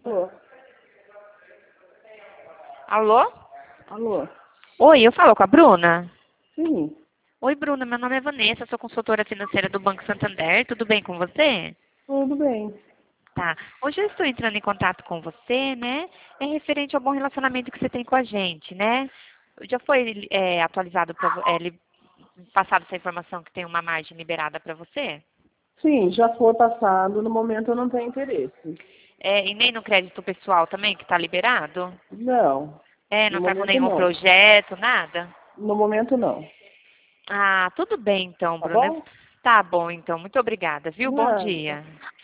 Tô. Alô? Alô? Oi, eu falo com a Bruna? Sim, Oi, Bruna, meu nome é Vanessa, sou consultora financeira do Banco Santander, tudo bem com você? tudo bem. Tá. Hoje eu estou entrando em contato com você, né? É referente ao bom relacionamento que você tem com a gente, né? Já foi atualizado, passado essa informação que tem uma margem liberada para você? Sim, já foi passado. No momento eu não tenho interesse. E nem no crédito pessoal também, que está liberado? Não, Não no está com momento nenhum não. projeto, nada? No momento não. Ah, tudo bem então, Tá Bruna. bom? Tá bom então, muito obrigada, viu? Bom Nada. dia.